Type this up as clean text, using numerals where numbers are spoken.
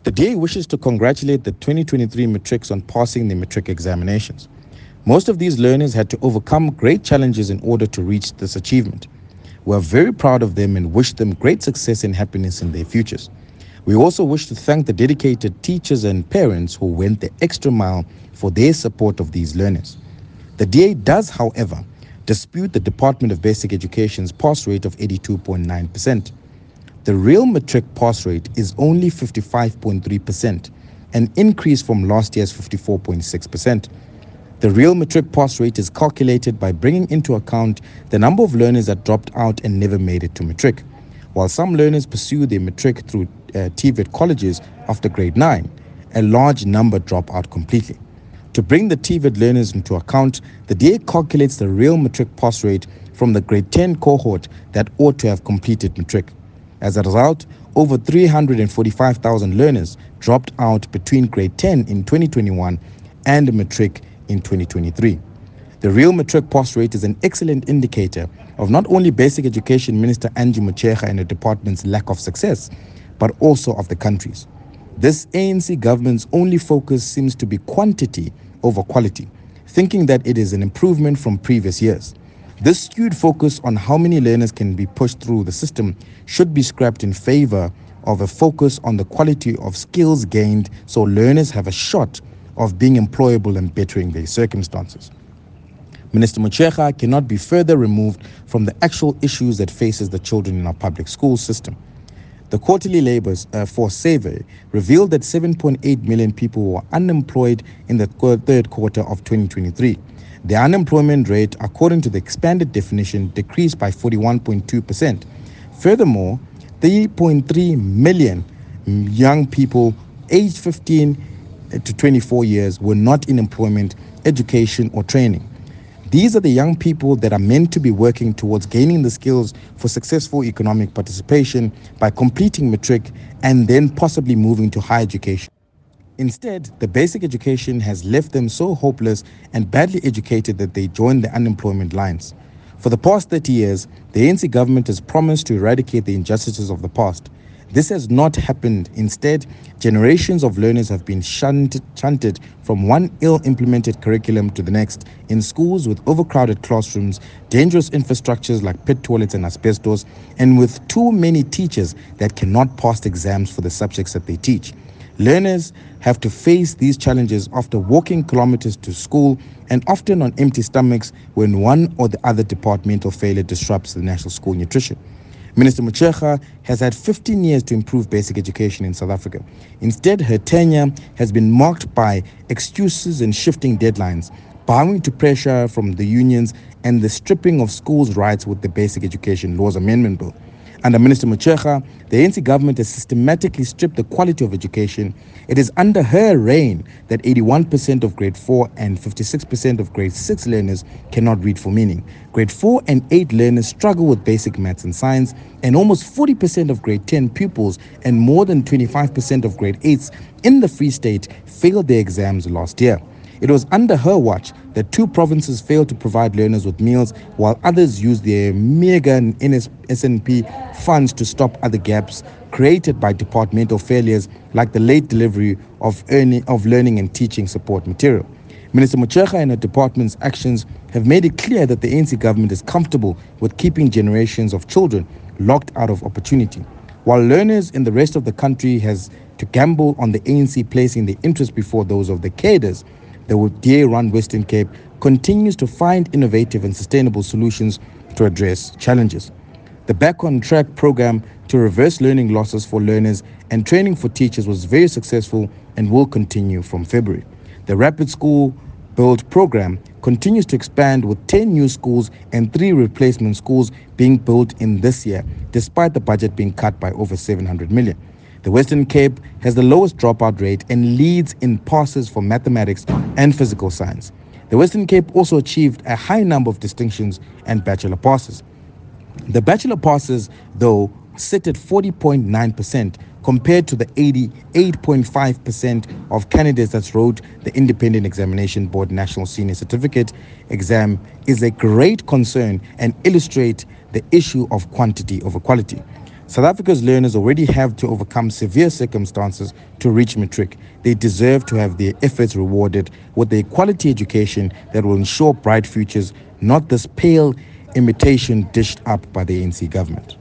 The DA wishes to congratulate the 2023 matrics on passing the matric examinations. Most of these learners had to overcome great challenges in order to reach this achievement. We are very proud of them and wish them great success and happiness in their futures. We also wish to thank the dedicated teachers and parents who went the extra mile for their support of these learners. The DA does, however, dispute the Department of Basic Education's pass rate of 82.9%. The real matric pass rate is only 55.3%, an increase from last year's 54.6%. The real matric pass rate is calculated by bringing into account the number of learners that dropped out and never made it to matric. While some learners pursue their matric through TVET colleges after grade 9, a large number drop out completely. To bring the TVET learners into account, the DA calculates the real matric pass rate from the grade 10 cohort that ought to have completed matric. As a result, over 345,000 learners dropped out between grade 10 in 2021 and matric in 2023. The real matric pass rate is an excellent indicator of not only Basic Education Minister Angie Motshekga and the department's lack of success, but also of the country's. This ANC government's only focus seems to be quantity over quality, thinking that it is an improvement from previous years. This skewed focus on how many learners can be pushed through the system should be scrapped in favor of a focus on the quality of skills gained so learners have a shot of being employable and bettering their circumstances. Minister Motshekga cannot be further removed from the actual issues that faces the children in our public school system. The quarterly labor force survey revealed that 7.8 million people were unemployed in the third quarter of 2023. The unemployment rate, according to the expanded definition, decreased by 41.2%. Furthermore, 3.3 million young people aged 15 to 24 years were not in employment, education, or training. These are the young people that are meant to be working towards gaining the skills for successful economic participation by completing matric and then possibly moving to higher education. Instead, the basic education has left them so hopeless and badly educated that they join the unemployment lines. For the past 30 years, the ANC government has promised to eradicate the injustices of the past. This has not happened. Instead, generations of learners have been shunted from one ill-implemented curriculum to the next in schools with overcrowded classrooms, dangerous infrastructures like pit toilets and asbestos, and with too many teachers that cannot pass exams for the subjects that they teach. Learners have to face these challenges after walking kilometers to school and often on empty stomachs when one or the other departmental failure disrupts the national school nutrition. Minister Motshekga has had 15 years to improve basic education in South Africa. Instead, her tenure has been marked by excuses and shifting deadlines, bowing to pressure from the unions and the stripping of schools' rights with the Basic Education Laws Amendment Bill. Under Minister Motshekga, the ANC government has systematically stripped the quality of education. It is under her reign that 81% of grade 4 and 56% of grade 6 learners cannot read for meaning. Grade 4 and 8 learners struggle with basic maths and science, and almost 40% of grade 10 pupils and more than 25% of grade 8s in the Free State failed their exams last year. It was under her watch that 2 provinces failed to provide learners with meals, while others used their meager SNP funds to stop other gaps created by departmental failures like the late delivery of learning and teaching support material. Minister Motshekga and her department's actions have made it clear that the ANC government is comfortable with keeping generations of children locked out of opportunity. While learners in the rest of the country has to gamble on the ANC placing their interests before those of the cadres, the DA-run Western Cape continues to find innovative and sustainable solutions to address challenges. The Back on Track program to reverse learning losses for learners and training for teachers was very successful and will continue from February. The Rapid School Build program continues to expand with 10 new schools and 3 replacement schools being built in this year, despite the budget being cut by over 700 million. The Western Cape has the lowest dropout rate and leads in passes for mathematics and physical science. The Western Cape also achieved a high number of distinctions and bachelor passes. The bachelor passes, though, sit at 40.9% compared to the 88.5% of candidates that wrote the Independent Examination Board National Senior Certificate exam is a great concern and illustrate the issue of quantity over quality. South Africa's learners already have to overcome severe circumstances to reach matric. They deserve to have their efforts rewarded with a quality education that will ensure bright futures, not this pale imitation dished up by the ANC government.